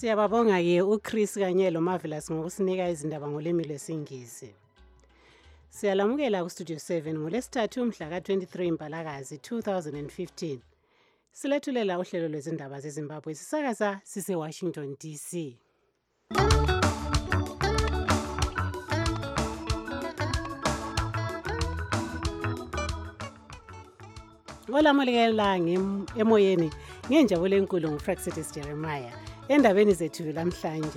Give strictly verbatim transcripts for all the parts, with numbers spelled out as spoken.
Siyababonga ke uChris kanye lo Marvelous ngokusinika izindaba ngolimi lwesingisi. Siyalamukela ku Studio seven ngolesithathu mhla ka twenty-three Mbalakazi two thousand fifteen. Silethulela uhlelo lwezindaba zeZimbabwe sisakaza sise Washington D C. Olamulekela emoyeni ngenjabule enkulu nguFraxitis Jeremiah endabeni zethu lamhlanje.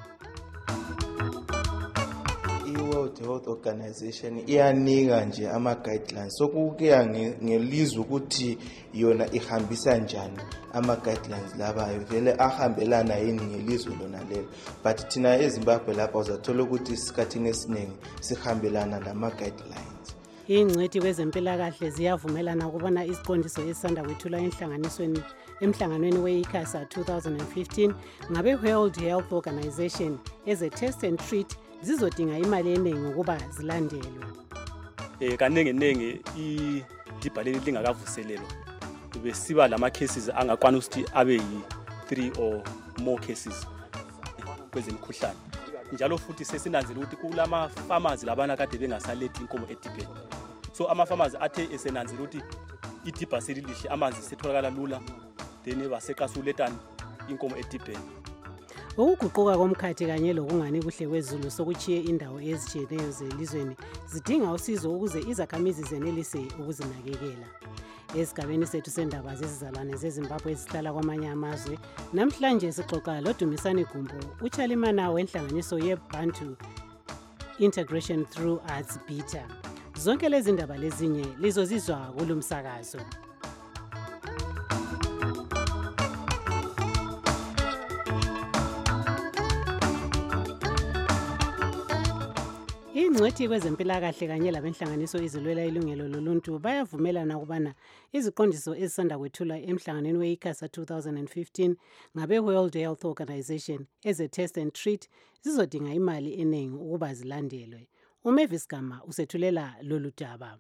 I-World Health Organization iyanika nje ama-guidelines sokuya ngelizwe ukuthi yona ihambisa njani ama-guidelines labayo vele ahambelana yini ngelizwe lona lelo, but thina eZimbabwe lapha uzathola ukuthi isikhathini esiningi sihambelana nama-guidelines. Ingcwethi kwezempilakahle ziyavumelana ukubona isiqondiso esisanda kwethulwa enhlanganisweni emhlanganweni we-ICASA two thousand fifteen ngabe World Health Organization eze test and treat zizodinga imali eningi ukuba zilandelwe. Eh kanenge nenge idibhaleli lingakavuselelwa besiba lama cases angakwana ukuthi abe yi three or more cases kwezemkhuhlane. Njalo futhi sesinanzela ukuthi kulama pharmacies labana kade bengasalethi inkomo edibheni. So ama pharmacies athe esenanzela ukuthi idibha selilihle amanzi setholakala lula then basekasulethana inkomo edibheni. Ukuguquka komkhathi kanye lokungani kuhle kwezulu sokuchiye indawo ezitshiyeneyo zelizweni zidinga usizo ukuze izakhamizi zenelise ukuzinakekela. Esigabeni sethu sendaba zezizalwane zeZimbabwe ezihlala kwamanye amazwe namhlanje sixoxa loDumisani Gumbo uchalimana wenhlanganiso yeBantu Integration Through Arts Beta. Zonke lezi ndaba lezinye lizozizwa kulumsakazo. Ingcwethi kwezempilakahle kanye labenhlanganiso izilwela ilungelo loluntu bayavumelana ukubana iziqondiso ezisanda kwethulwa emhlanganweni we-ICASA two thousand fifteen ngabe World Health Organization eze test and treat zizodinga imali eningi ukuba zilandelwe. uMavis Gama usethulela lolu daba.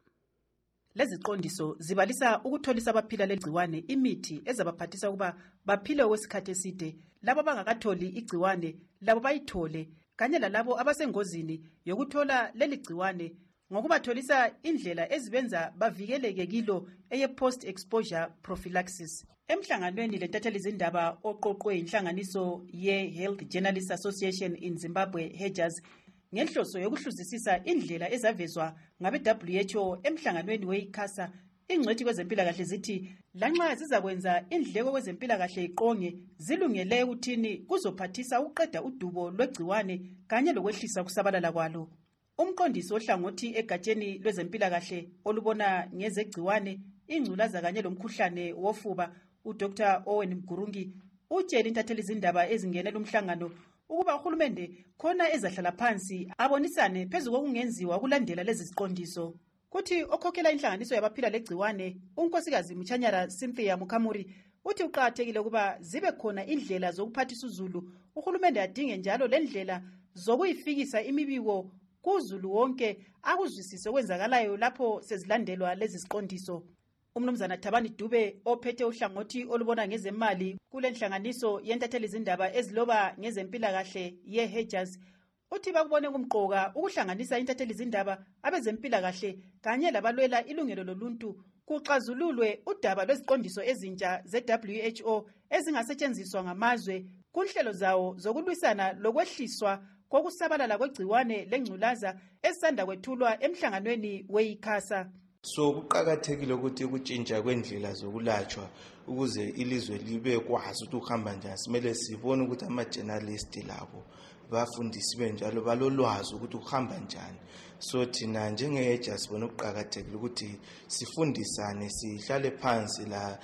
Lezi ziqondiso zibalisa ukutholisa abaphila legciwane imithi ezabaphathisa ukuba baphile okwesikhathi eside, labo bangakatholi igciwane labo bayithole, kanye lalabo abasengozini yokuthola leli gciwane ngokubatholisa indlela ezibenza bavikeleke kilo eye post exposure prophylaxis. Emhlanganweni lentatheli izindaba oqoqwe inhlanganiso ye Health Journalists Association in Zimbabwe Hedgers ngenhloso yokuhluzisisa indlela ezavezwa ngabe W H O emhlanganweni we-ICASA, ingcwethi kwezempilakahle zithi lanxa zizakwenza indleko kwezempilakahle iqonge zilungele ukuthini kuzophathisa ukuqeda udubo lwegciwane kanye lokwehlisa kusabalala kwalo. Umqondisi ohlangothi egatsheni lwezempilakahle olubona ngezegciwane, ingculaza kanye lomkhuhlane wofuba uDr Owen Mgurungi utshela intatheli izindaba ezingenela umhlangano ukuba uhulumende khona ezahlala phansi abonisane phezulu kokungenziwa ukulandela lezi ziqondiso. Kuthi okhokhela inhlanganiso yabaphila legciwane unkosikazi Mchanyara Cynthia Mukamuri uthi uqathekile ukuba zibe khona indlela zokuphathisa uzulu, uhulumende adinge njalo lendlela zokuyifikisa imibiko kuzulu wonke akuzwisise okwenzakalayo lapho sezilandelwa lezi ziqondiso. Umnumzana Thabani Dube ophethe uhlangothi olubona ngezemali kule nhlanganiso yentatheli izindaba eziloba ngezempilakahle ye Hedgers uthi bakubone kumqoka ukuhlanganisa intatheli izindaba abezempilakahle kanye labalwela ilungelo loluntu kuxazululwe udaba lweziqondiso ezintsha ze-W H O ezingasetshenziswa ngamazwe kunhlelo zawo zokulwisana lokwehliswa kokusabalala kwegciwane lengculaza esisanda kwethulwa emhlanganweni we-ICASA. So kuqakathekile ukuthi ukutshintsha kwendlela zokulatshwa ukuze ilizwe libe kwazi ukuthi uhamba njani, simele sibone ukuthi ama-journalist labo bafundisi benjalo balolwazi ukuthi uhamba njani. So thina njenge-Hedgers sibona ukuqakathekile ukuthi sifundisane, sihlale phansi la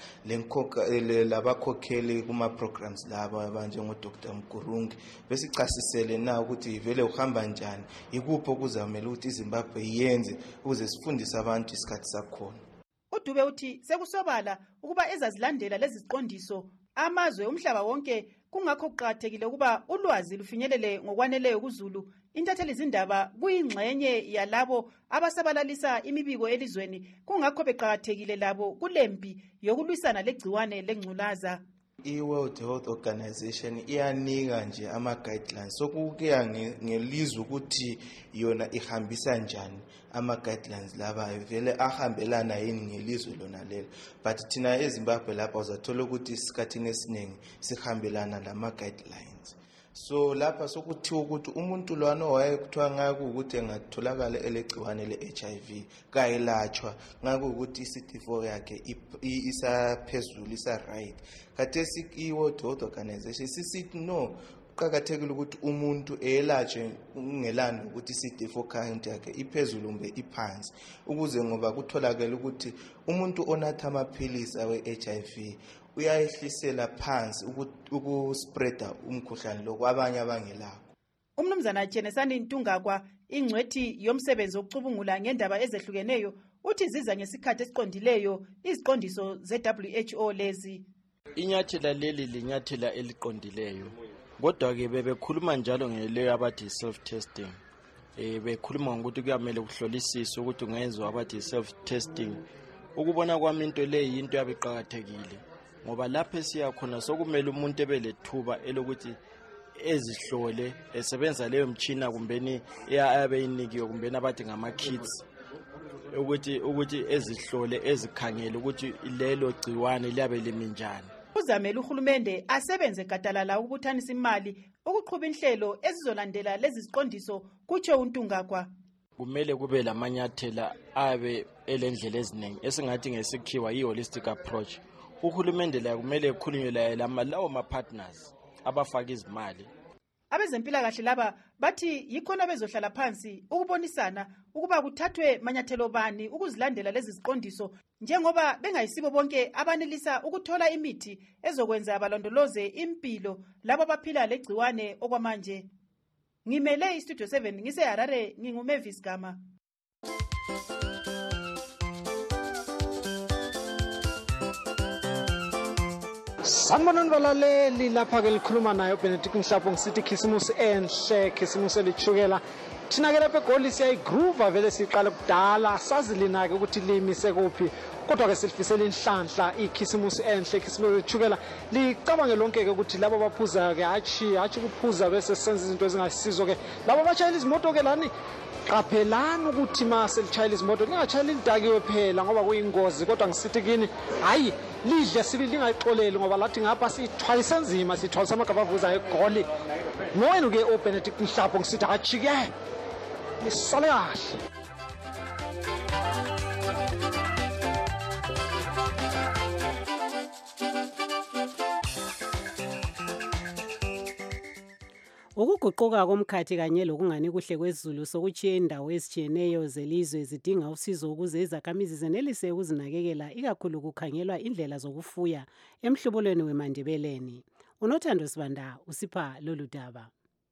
labakhokheli kuma-programs laba abanjengoDr Mgurungi besicasisele na ukuthi vele uhamba njani, ikuphi okuzamele ukuthi iZimbabwe iyenze ukuze sifundise abantu isikhathi sakhona. uDube uthi sekusobala ukuba ezazilandela lezi ziqondiso amazwe umhlaba wonke, kungakho kuqakathekile ukuba ulwazi lufinyelele ngokwaneleyo kuzulu. Intatheli izindaba kuyingxenye yalabo abasabalalisa imibiko elizweni, kungakho beqakathekile labo kulempi yokulwisana legciwane lengculaza. I-World Health Organization iyanika nje ama-guidelines sokuya ngelizwe ukuthi yona ihambisa njani ama-guidelines labayo vele ahambelana yini ngelizwe lona lelo, but thina eZimbabwe lapha uzathola ukuthi isikhathini esiningi sihambelana lama-guidelines. So lapha sokuthiwa ukuthi umuntu lwana owayekuthiwa ngaku ukuthi engatholakala elegciwane le-H I V kayelatshwa ngaku ukuthi i-C D four yakhe isaphezulu isa-right. Khathesi i-World Health Organization sisithi no, kuqakathekile ukuthi umuntu eyelatshwe ungelani ukuthi i-C D four count yakhe iphezulu kumbe iphansi, ukuze ngoba kutholakala ukuthi umuntu onatha amaphilisi awe-H I V uyayehlisela phansi ukuspreada umkhuhlane lo kwabanye abangelakho. Umnumzana Chenesani Ntungakwa, ingcwethi yomsebenzi wokucubungula ngendaba ezehlukeneyo, uthi ziza ngesikhathi esiqondileyo iziqondiso ze-W H O lezi. Inyathela leli linyathela eliqondileyo, kodwa ke bebekhuluma njalo ngeleyo abathi self testing. Eh bekhuluma ngokuthi kuyamele kuhlolisiswe ukuthi ungenzwa abathi self testing. Ukubona kwami into le yinto yabiqhakathekile, ngoba lapho siya khona sokumele umuntu ebelethuba elokuthi ezihlole esebenza leyo mtchina kumbeni eyabe inikiwe kumbeni abathi ngama kits, ukuthi ukuthi ezihlole ezikhangele ukuthi lelo gciwane liyabe liminjani. Uzamela uhulumende asebenze gadalala ukubuthanisa imali ukuqhuba inhlelo ezizolandela lezi ziqondiso, kutsho uNtungakwa. Kumele kube lamanyathela abe elendlela eziningi esingathi ngesikhiwa i-holistic approach. Uhulumende la kumele ekhulunywe la lama lawo ma-partners abafaka izimali. Abezempilakahle laba bathi yikhona bezohlala phansi ukubonisana ukuba kuthathwe manyathelo bani ukuzilandela lezi ziqondiso, njengoba bengayisibo bonke abanelisa ukuthola imithi ezokwenza abalondoloze impilo labo abaphila legciwane okwamanje. Ngimele iStudio seven ngise Harare, nginguMavis Gama. Sanibonani balaleli, lapha ke likhuluma nayo Benedict Mhlapho ngisithi khisimusi enhle, khisimusi elithukela. Thina ke lapha eGoli siyayigroove vele siqala kudala, sazi lina ke ukuthi limise kuphi. Kodwa ke silifisela inhlanhla ikhisimusi enhle, khisimusi elithukela. Licabange lonke ke ukuthi labo baphuza ke hachi hachi kuphuza bese senza izinto ezingasizo ke. Labo bashayela izimoto ke lani qaphelani ukuthi mase lichayela izimoto lingachayela indakiwe phela ngoba kuyingozi, kodwa ngisithi kini hayi lidle sibili lingayixoleli ngoba lathi ngapha sithwalisa enzima, sithwalisa amagaba avuza eGoli. Ngoyena ke uBenedict Mhlapho ngisithi hachi ke lisale kahle. Ukuguquka komkhathi kanye lokungani kuhle kwezulu sokutshiya indawo ezitshiyeneyo zelizwe zidinga usizo ukuze izakhamizi zenelise ukuzinakekela, ikakhulu kukhangelwa indlela zokufuya emhlobolweni weMandebeleni. UNothando Sibanda usipha lolu daba.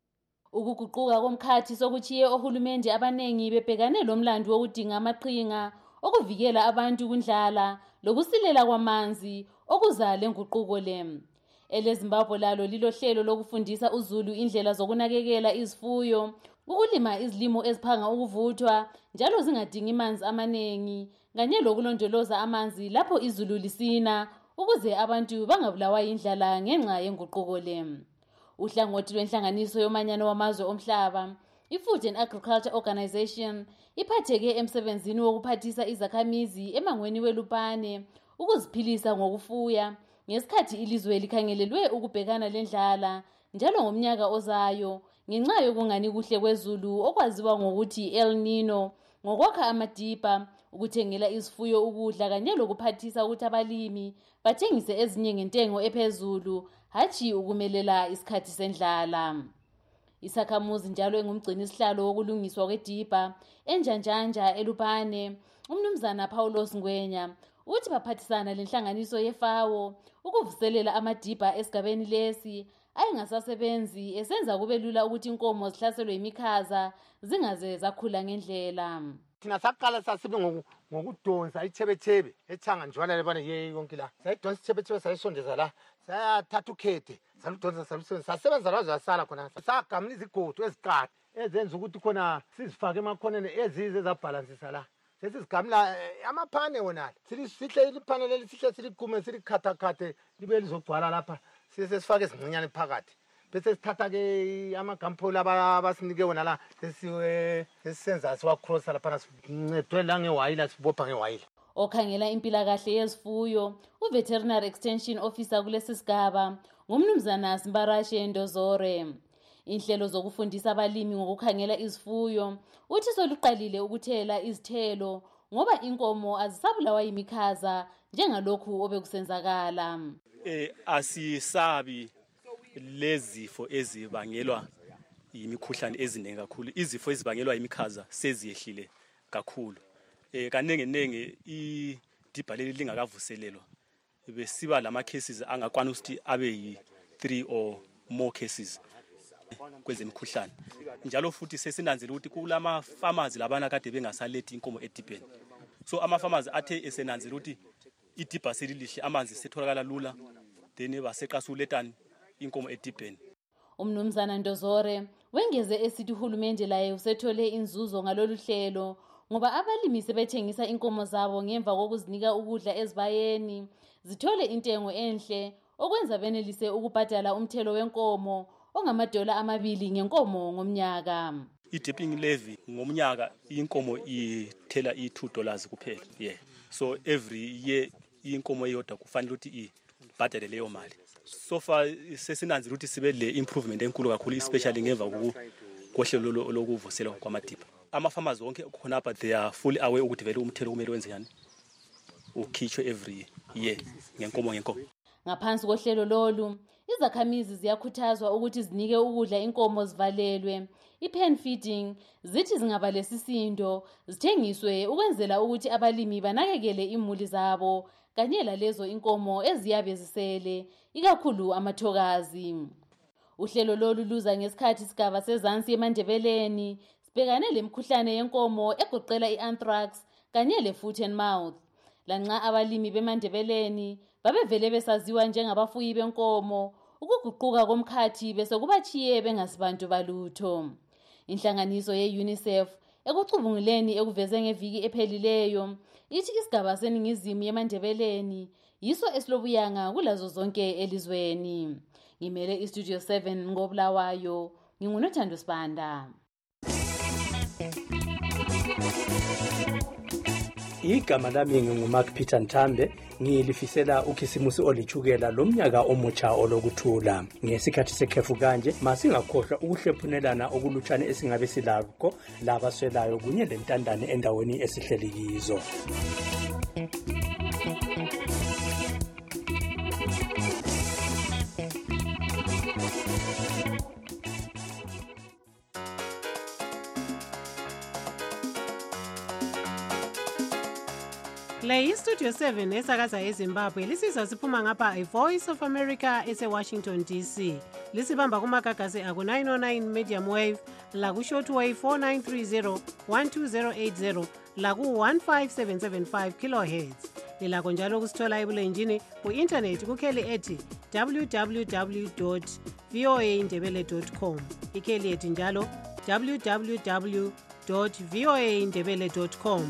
Ukuguquka komkhathi sokutshiye ohulumende abanengi bebhekane lomlando wokudinga amaqhinga okuvikela abantu kundlala lokusilela kwamanzi okuza lenguquko le. EleZimbabwe lalo lilohlelo lokufundisa uZulu indlela zokunakekela izifuyo, ukulima izilimo eziphanga ukuvuthwa njalo zingadingi amanzi amaningi, kanye lokulondoloza amanzi lapho izulu lisina ukuze abantu bangabulawa indlala ngenxa yenguquko le. Uhlangothi lwenhlanganiso yomanyano wamazwe omhlaba, i-Food and Agriculture Organization, iphatheke emsebenzini wokuphathisa izakhamizi emangweni weLupane ukuziphilisa ngokufuya ngesikhathi ilizwe likhangelelwe ukubhekana lendlala njalo ngomnyaka ozayo ngenxa yokungani kuhle kwezulu okwaziwa ngokuthi El Nino, ngokwakha amadiba, ukuthengela izifuyo ukudla kanye lokuphathisa ukuthi abalimi bathengise ezinye ngentengo ephezulu hachi ukumelela isikhathi sendlala. Isakhamuzi njalo engumgcini isihlalo wokulungiswa kwediba enjanjanja eLupane, umnumzana Paulos Ngwenya, uthi baphathisana lenhlanganiso yeFAO ukuvuselela amadiba esigabeni lesi ayingasasebenzi esenza kube lula ukuthi inkomo zihlaselwe imikhaza zingaze zakhula ngendlela. Thina saqala sasibe ngokudonsa ithebethebe ethanga njwana lebana ye yonke la. Sayidonsa ithebethebe sayisondeza la. Sayathatha ukhethe, saludonsa salusenza. Sasebenza lazo yasala khona. Sagamla izigodo eziqatha ezenza ukuthi khona sizifake emakhoneni ezize zabalansisa la. sesisigamla amaphane wonala sihle iliphane leli sihle siligume silikhathakhathe libe lizogcwala lapha sesifake ezincinyane phakathi bese sithatha ke amagampolo abasinike wona la sesiwe sesisenza siwacrossa lapha sincedwe la ngewayila sibopha ngewayila. Okhangela impilakahle yezifuyo uveterinary extension officer kulesi sigaba ngumnumzana Simbarashe Ndozore. Inhlelo zokufundisa abalimi ngokukhangela izifuyo uthi soluqalile ukuthela izithelo ngoba inkomo azisabulawa yimikhaza njengalokhu obekusenzakala. Eh asisabi lezifo ezibangelwa yimikhuhlane eziningi kakhulu. Izifo ezibangelwa yimikhaza seziyehlile kakhulu. Eh kanenge nenge idibhaleli lingakavuselelwa besiba lama cases angakwana ukuthi abe yi three or more cases kwezemikhuhlane. Njalo futhi sesinanzela ukuthi kulama farmers labana kade bengasalethi inkomo edibheni. So ama farmers athe esenanzela ukuthi idibha selilihle amanzi setholakala lula then baseqasa uletani inkomo edibheni. Umnumzana Ndozore wengeze esithi uhulumende laye usethole inzuzo ngalolu hlelo ngoba abalimi sebethengisa inkomo zabo ngemva kokuzinika ukudla ezibayeni zithole intengo enhle okwenza benelise ukubhadala umthelo wenkomo ongamadola amabili ngenkomo ngomnyaka. I-dipping levy ngomnyaka inkomo ithela i-two dollars kuphela. Yeah. So every year inkomo eyodwa kufanele ukuthi ibhadale leyo mali. So far sesinanzela ukuthi sibe le improvement enkulu kakhulu especially ngemva kohlelo lokuvuselwa kwamadipha. Ama farmers wonke khona apha they are fully aware ukuthi vele umthelo kumele wenze njani ukhitshwe every year ngenkomo ngenkomo. Ngaphansi kohlelo lolu izakhamizi ziyakhuthazwa ukuthi zinike ukudla inkomo zivalelwe i-pen feeding zithi zingaba lesisindo zithengiswe ukwenzela ukuthi abalimi banakekele imuli zabo kanye lalezo inkomo eziyabe zisele ikakhulu amathokazi. Uhlelo lolu luza ngesikhathi isigaba sezansi eMandebeleni sibhekane lemikhuhlane yenkomo egoqela i-anthrax kanye le-foot and mouth. Lanxa abalimi beMandebeleni babevele besaziwa njengabafuyi benkomo ukuguquka komkhathi bese kubachiye bengasibantu balutho. Inhlanganiso ye-UNICEF ekucubunguleni ekuveze ngeviki ephelileyo ithi isigaba seningizimu yeMandebeleni yiso esilobuyanga kulazo zonke elizweni. Ngimele iStudio seven ngobulawayo ngingunothando Sibanda. Igama lami nginguMark Peter Nthambe ngilifisela ukhisimusi olichukela lomnyaka omutsha olokuthula. Ngesikhathi sekhefu kanje masingakhohlwa ukuhlephunelana okulutshane esingabe silakho labaswelayo kunye lentandane endaweni esihleli kizo. Le iStudio seven esakaza eZimbabwe lisizwa siphuma ngapha iVoice of America ese-Washington D C. Lisibamba kumagagasi aku nine oh nine medium wave, laku short wave four nine three zero, one two zero eight zero, laku one five seven seven five kilohertz. Lilakho njalo kusithola ebulenjini ku-internet kukheli ethi w w w dot voa ndebele dot com. Ikheli ethi njalo w w w dot voa ndebele dot com.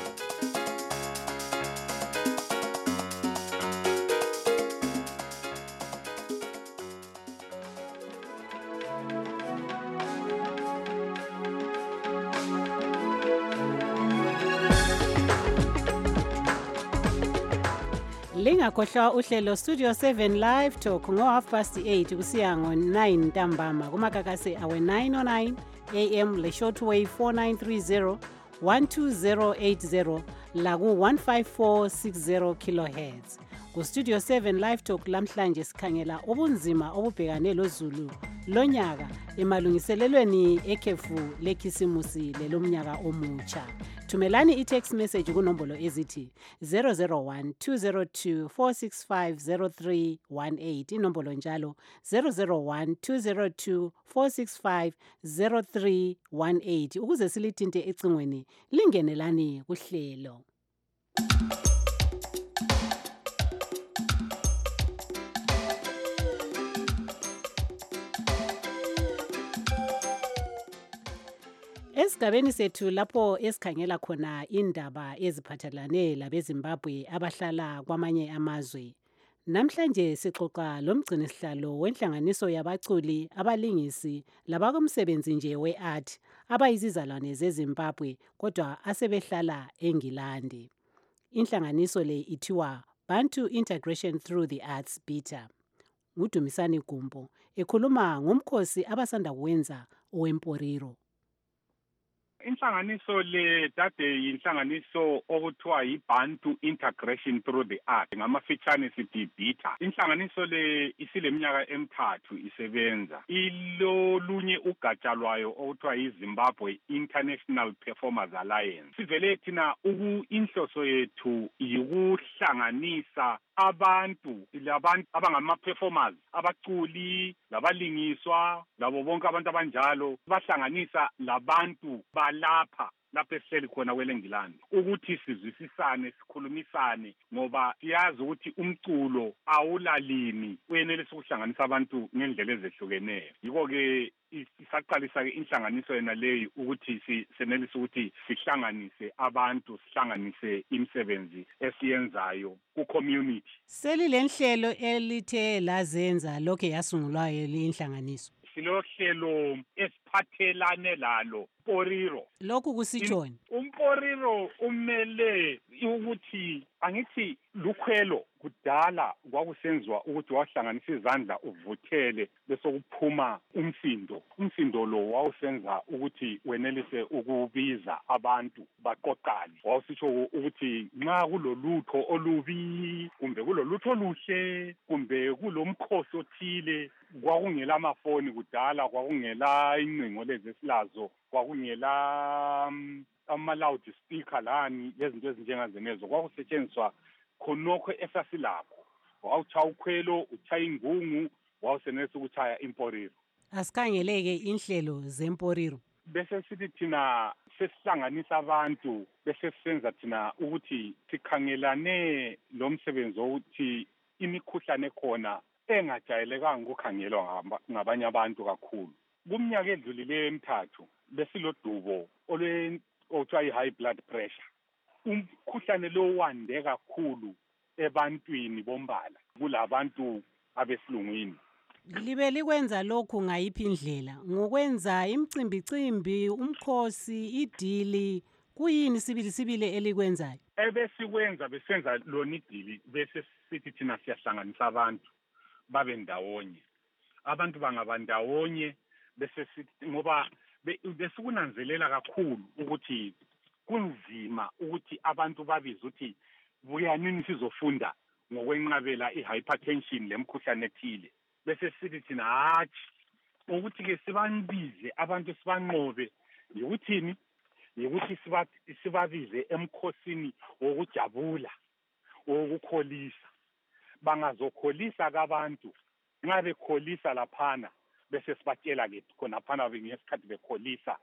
Lingakhohlwa uhlelo Studio seven Live Talk ngo half past eight kusiya ngo nine ntambama kumakakase awe nine oh nine A M le shortwave four nine three zero, one two zero eight zero laku one five four six zero kilohertz. Ku Studio seven Live Talk lamhlanje sikhangela ubunzima obubhekane lozulu lonyaka emalungiselelweni ekhefu lekhisimusi lelomnyaka omutsha. Thumelani i-text message kunombolo ezithi zero zero one two zero two four six five zero three one eight, inombolo njalo zero zero one two zero two four six five zero three one eight ukuze silithinte ecingweni lingenelani kuhlelo. Esigabeni sethu lapho esikhangela khona indaba eziphathelane labeZimbabwe abahlala kwamanye amazwe. Namhlanje sixoxa lomgcini sihlalo wenhlanganiso yabaculi, abalingisi labakumsebenzi nje we-art abayizizalwane zeZimbabwe kodwa asebehlala eNgilandi. Inhlanganiso le ithiwa Bantu Integration Through the Arts BITA. Ngudumisani Gumbo ekhuluma ngomkhosi abasanda kuwenza owemporiro. Inhlanganiso le dade yinhlanganiso okuthiwa yiBantu Integration Through the Art, ngamafitshane sithi BITA. Inhlanganiso le isileminyaka emithathu isebenza. Ilolunye ugatsha lwayo okuthiwa yiZimbabwe International Performers Alliance. Sivele thina uku inhloso yethu yikuhlanganisa abantu labantu abangama performers, abaculi, labalingiswa, labo bonke abantu abanjalo, bahlanganisa labantu balapha lapho esihleli khona kweleNgilandi ukuthi sizwisisane, sikhulumisane, ngoba siyazi ukuthi umculo awulalini uyenelisa ukuhlanganisa abantu ngendlela ezehlukeneyo. Yiko ke isaqalisa ke inhlanganiso yena leyo ukuthi senelisa ukuthi sihlanganise abantu, sihlanganise imisebenzi esiyenzayo ku community. Selilenhlelo elithe lazenza lokho yasungulwayo linhlanganiso. Silohlelo esiphathelane lalo Poriro. Lokhu kusitshoni. Umporiro umele ukuthi angithi lukhwelo kudala kwakusenziwa ukuthi wahlanganisa izandla uvuthele bese kuphuma umsindo. Umsindo lo wawusenza ukuthi wenelise ukubiza abantu baqoqane. Wawusitsho ukuthi nxa kulolutho olubi kumbe kulolutho oluhle kumbe kulomkhosi othile, kwakungela amafoni kudala, kwakungela incingo lezi esilazo, kwakungela um, ama loud speaker lani lezinto ezinjengazenezo, kwakusetshenziswa khonokho esasilapho. Wawuchaya ukhwelo, uchaya ingungu, wawusenelisa ukuchaya imporiro. Asikhangeleke inhlelo zemporiro. Bese sithi thina sesihlanganisa abantu, bese sisenza thina ukuthi sikhangelane lo msebenzi wokuthi imikhuhlane khona engajayelekanga ukukhangelwa ngabanye abantu kakhulu. Kumnyaka edlulileyo emithathu besilodubo olwe okuthiwa i-high blood pressure. Umkhuhlane lo wande kakhulu ebantwini bombala kulabantu abesilungwini. Libe likwenza lokhu ngayiphi indlela? Ngokwenza imicimbicimbi, umkhosi, idili, kuyini sibili sibili elikwenzayo? Ebesikwenza besenza lona idili bese sithi thina siyahlanganisa abantu babe ndawonye. Abantu bangabandawonye bese sithi ngoba besikunanzelela kakhulu ukuthi kunzima ukuthi abantu babize ukuthi buyanini sizofunda ngokwenqabela i-hypertension lemkhuhlane ethile. Bese sithi thina hathi ukuthi ke sibanbize abantu sibanqobe yikuthini, yikuthi sibabize emkhosini wokujabula, wokukholisa. Bangazokholisa kabantu, nxa bekholisa laphana bese sibatshela ke khona phana ngesikhathi bekholisa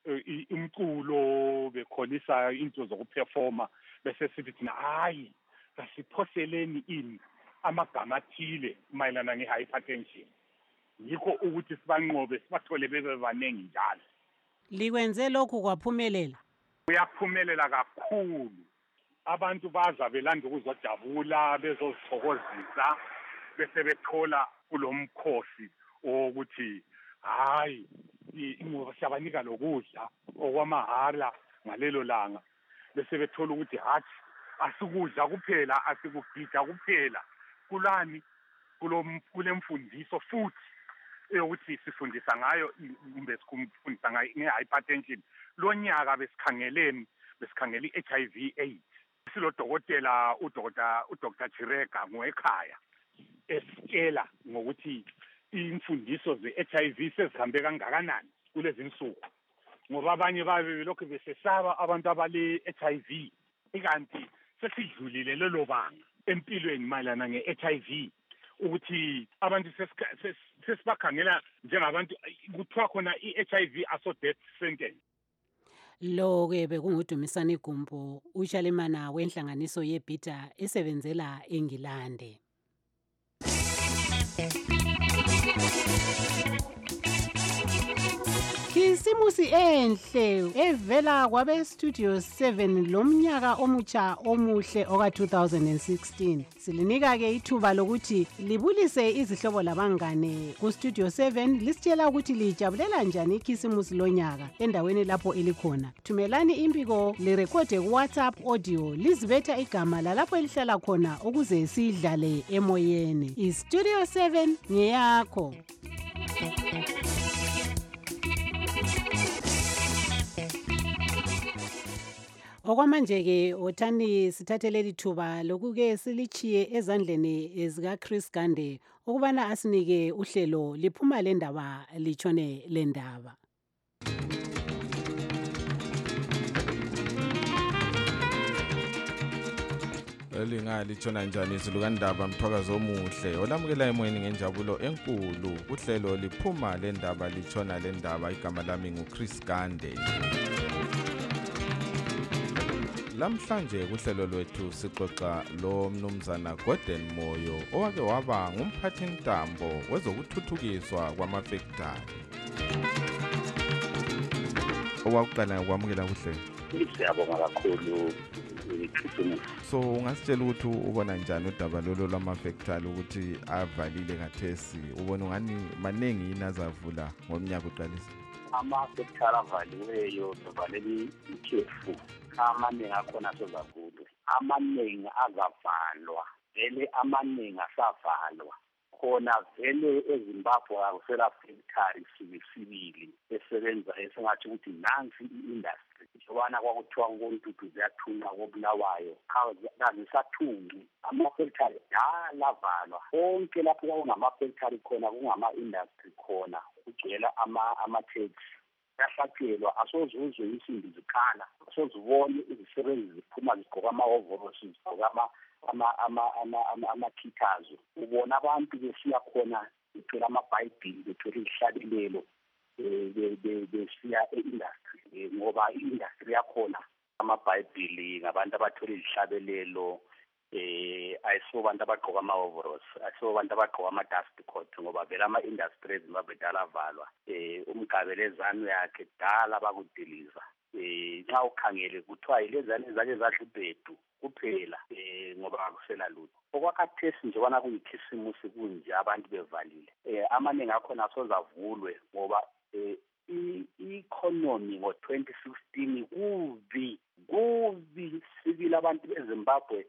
umculo, bekholisa into zokuperforma, bese sithi thina hayi kasiphoseleni ini amagama athile mayelana nge-hypertension. Yikho ukuthi sibanqobe, sibathole bebe baningi njalo. Likwenze lokhu kwaphumelela? Kuyaphumelela kakhulu. Abantu baza belanda ukuzojabula, bezozithokozisa, bese bethola kulomkhosi ukuthi hayi ngoba siyabanika lokudla okwamahala ngalelo langa, bese bethola ukuthi hathi asikudla kuphela, asikugida kuphela, kulani kulemfundiso futhi eyokuthi sifundisa ngayo kumbe sikufundisa ngayo nge-hypertension. Lo nyaka besikhangeleni besikhangela i-H I V AIDS. Silodokotela udokotela uDr Chirega ngoekhaya esitshela ngokuthi imfundiso ze-H I V sezihambe kangakanani kulezi insuku, ngoba abanye babe belokhu besesaba abantu abale-H I V, ikanti sesidlulile lelo banga empilweni mayelana nge-H I V ukuthi abantu sesibakhangela njengabantu kuthiwa khona i-H I V aso death sentence. Lo ke bekungudumisani Gumbo, utshalimana wenhlanganiso yeBITA esebenzela eNgilande. ikhisimusi enhle evela kwabe Studio seven lomnyaka omutsha omuhle oka two thousand sixteen. Silinika ke ithuba lokuthi libulise izihlobo labangane ku Studio seven lisitshela ukuthi lijabulela njani ikhisimusi lonyaka endaweni lapho elikhona. Thumelani impiko lirekhode ku WhatsApp audio lizibetha igama lalapho elihlala khona ukuze sidlale emoyeni. I Studio seven ngeyakho. Okwamanje ke othani sithathe leli thuba lokuke silichiye ezandleni ezika Chris Gande ukubana asinike uhlelo liphuma lendaba lichone lendaba. Elinga lichona njani izilukandaba mthwakazo omuhle olamukela emoyeni ngenjabulo enkulu uhlelo liphuma lendaba lichona lendaba igama lami nguChris Gande. Lamhlanje kuhlelo lwethu sixoxa lo mnumzana Gordon Moyo owake waba ngumphathintambo wezokuthuthukiswa kwamafektari. Owakuqala ukwamukela kuhlelo. Siyabonga kakhulu. So ungasitshela ukuthi ubona njani udaba lolo lwamafektari ukuthi avalile ngathesi ubona ngani manengi inazavula ngomnyaka uqalisa. Amafektari avaliweyo bavaleli ikhefu amaningi akhona asezavulwe amaningi azavalwa vele amaningi asavalwa khona vele eZimbabwe akusela factory sibili esebenza esengathi ukuthi nansi i-industry njengobana kwakuthiwa ngoNtuthu ziyathunqa koBulawayo kazisathunqi amafactory dala avalwa konke lapho kwakungamafactory khona kungama-industry khona kugcwela ama-taxi yahlatshelwa asozuzwe insimbi zikhala asozibone izisebenzi ziphuma zigqoka ama-overalls zigqoka ama-kitas ubona abantu besiya khona bethwele amabhayibhili bethwele izihlabelelo besiya e-industry ngoba i-industry yakhona amabhayibhili ngabantu abathwele izihlabelelo eh ayisibo abantu abagqoka ama-overalls ayisibo abantu abagqoka ama-dust coat ngoba vele ama-industries mabedala avalwa eh umgabelezano yakhe dala bakudiliza eh nxa ukhangele kuthiwa yilezane ezake zadla ibhedu kuphela eh ngoba akusela lutho okwakhathesi nje bana kuyikhisimusi kunje abantu bevalile eh amaningi akhona asozavulwe ngoba eh i-economy ngo twenty sixteen kuvi kuvi sibili abantu beZimbabwe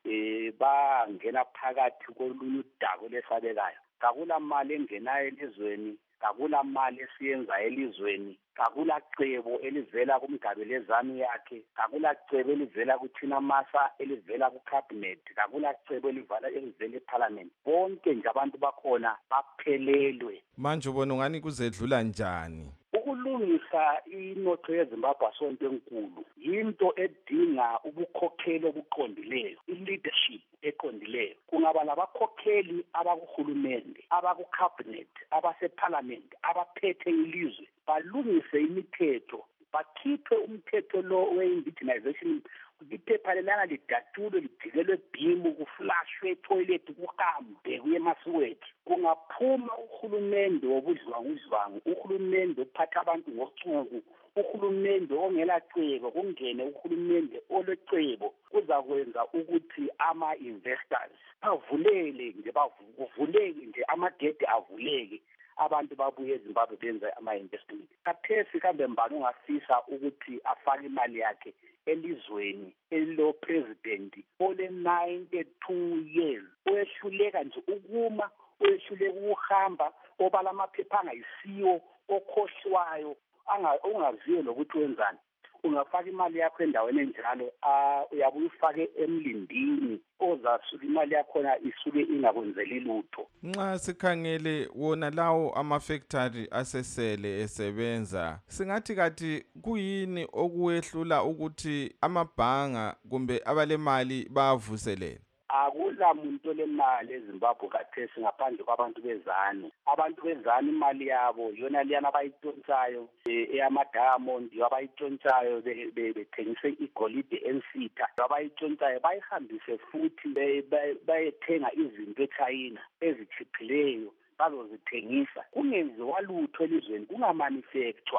eh bangena phakathi kolunye udako lesabekayo kakula mali engenayo elizweni kakula mali esiyenza elizweni kakula cebo elivela kumgabelezano yakhe kakula cebo elivela kuthina masa elivela kucabinet kakula cebo elivala elivela eparliament bonke nje abantu bakhona baphelelwe manje ubona ngani kuzedlula njani ukulungisa inotho yeZimbabwe asonto enkulu yinto edinga ubukhokheli obuqondileyo i-leadership eqondileyo kungaba labakhokheli abakuhulumende abakucabinet abaseparliament abaphethe ilizwe balungise imithetho bakhiphe umthetho lo we-indigenization iphepha lelana lidatshulwe lijikelwe bhimu kuflashwe etoilet kuhambe kuye emasiwethu kungaphuma uhulumende wobudlwangudlwangu uhulumende ophatha abantu ngocuku uhulumende ongela cebo kungene uhulumende olecebo kuzakwenza ukuthi ama-investors bavulele nje bavuleke nje amagede avuleke abantu babuye eZimbabwe benza ama-investment kathesi kambe mbani ungafisa ukuthi afake imali yakhe elizweni elilo president ole ninety-two years oyehluleka nje ukuma oyehluleka ukuhamba obala amaphepha angayisiwo okhohlwayo ungaziyo lokuthi wenzani ungafaka imali yakho endaweni enjalo uyabe uyifake emlindini ozasuka imali yakhona isuke ingakwenzeli lutho nxa sikhangele wona lawo amafactory asesele esebenza singathi kathi kuyini okuyehlula ukuthi amabhanga kumbe abalemali bavuselele akula muntu olemali eZimbabwe kathesi ngaphandle kwabantu bezanu abantu bezanu imali yabo yona liyana abayitshontshayo eyama-diamond abayitshontshayo bethengise igolide ensitha abayitshontshayo bayihambise futhi bayethenga izinto eChina ezithiphileyo bazozithengisa kungenziwa lutho elizweni kungamanufacture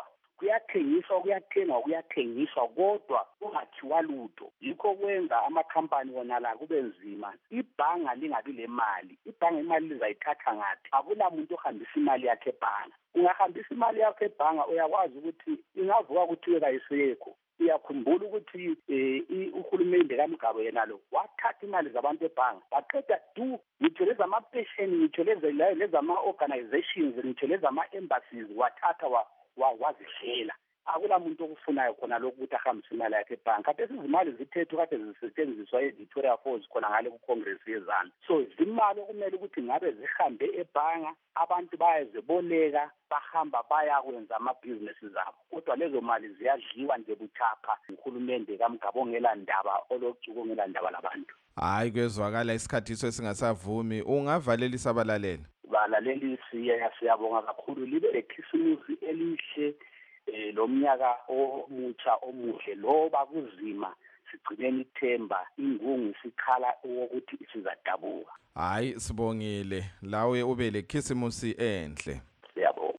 kuyathengiswa kuyathengwa kuyathengiswa kodwa kungakhiwa lutho. Yikho kwenza amakhampani wona la kube nzima. Ibhanga lingabi le mali, ibhanga imali lizayithatha ngathi. Akula muntu ohambisa imali yakhe ebhanga. Ungahambisa imali yakhe ebhanga uyakwazi ukuthi ingavuka kuthiwe kayisekho. Uyakhumbula ukuthi eh uhulumende kaMgabo yena lo wathatha imali zabantu ebhanga waqeda du ngitho leza ama pension ngitho leza leza ama organizations ngitho leza ama embassies wathatha wazihlela. Akula muntu okufunayo khona lokhu ukuthi ahambise imali yakhe ebhanga. Kade izimali zithethu kade zisetshenziswa eVictoria Falls khona ngale ku Congress yezana. So izimali okumele ukuthi ngabe zihambe ebhanga abantu bayezeboleka bahamba baya kwenza ama businesses abo. Kodwa lezo mali ziyadliwa nje buthapha uhulumende kaMgabo ongela ndaba olocuko ongela ndaba labantu. Hayi kwezwakala isikhathiso esingasavumi ungavalelisa abalaleli. Balaleli siyabonga kakhulu libe lekhisimusi elihle eh lo mnyaka omutsha omuhle loba kuzima sigcineni ithemba ingungu sikhala ukuthi sizadabuka. Hayi sibongile lawe ube lekhisimusi enhle. Siyabonga.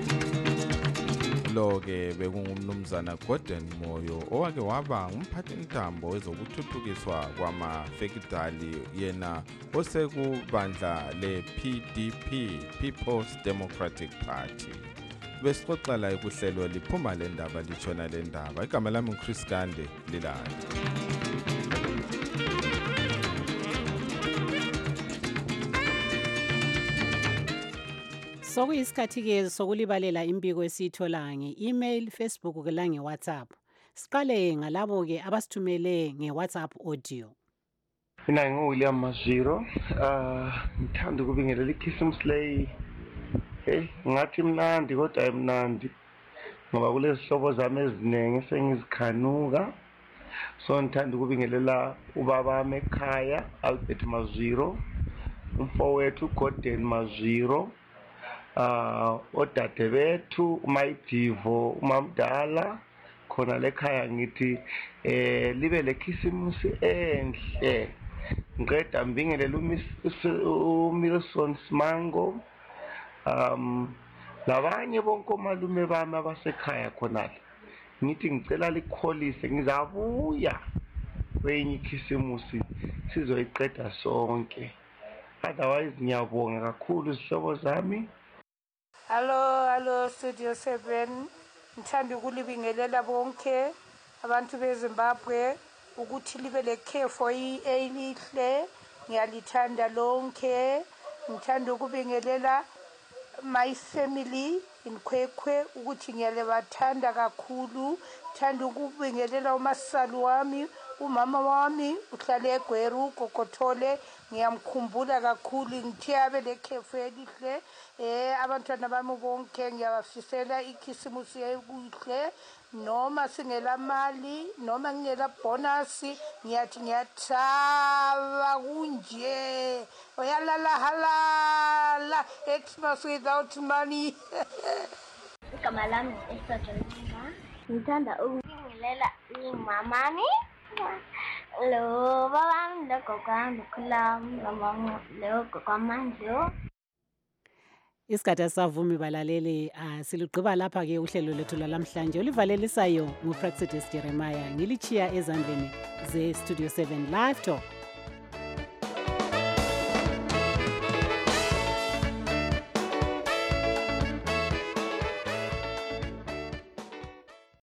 Lo-ke bekungumnumzana Gordon Moyo owake waba ngumphathi ntambo wezokuthuthukiswa kwamafekitali yena osekubandla le-P D P People's Democratic Party. Besixoxa la ekuhlelo liphuma le ndaba litshona le ndaba. Igama lami nguChris Gande lilala. Sokuyisikhathi-ke sokulibalela impiko esiyithola nge-email, Facebook ke lange-WhatsApp. Siqale ngalabo-ke abasithumele nge-WhatsApp audio. Mina ngu-William Maziro. Ah, ngithanda ukubingelela ikhisimusi leyi. Hey, ngathi mnandi kodwa ayimnandi. Ngoba kulezi hlobo zami eziningi esengizikhanuka. So ngithanda ukubingelela ubaba wami ekhaya, Albert Maziro, umfowethu Gordon Maziro. Ah, odade bethu uMayidivo, uMamdala khona lekhaya ngithi eh libe lekhisimusi enhle. Ngiqeda mbingelela uMilson Simango. Um labanye bonke omalume bami abasekhaya khonale ngithi ngicela likholise ngizabuya kwenye ikhisimusi sizoyiqeda sonke. Otherwise ngiyabonga kakhulu izihlobo zami. Hello, hello Studio seven. Ngithanda ukulibingelela bonke abantu beZimbabwe ukuthi libe lekhefu elihle. Ngiyalithanda lonke. Ngithanda ukubingelela my family in Kwekwe ukuthi ngiyalebathanda kakhulu. Ngithanda ukubingelela umasali wami, umama wami uhlale eGweru Kokothole. Ngiyamkhumbula kakhulu ngithi abe lekhefu elihle. Eh abantwana bami bonke ngiyabafisela ikhisimusi elihle. Noma singela mali noma ngela bonus ngiyathi ngiyathaba kunje oyalala halala Xmas without money. Igama lami eSajonga ngithanda ukubingelela imamami lo babami lo gokwami khulami mama lo gokwamandlo. Isikhathi savumi balaleli asiligqiba lapha ke uhlelo lethu lamhlanje olivalelisayo nguPraxidis Jeremiah ngilichiya ezandleni ze Studio seven Live Talk.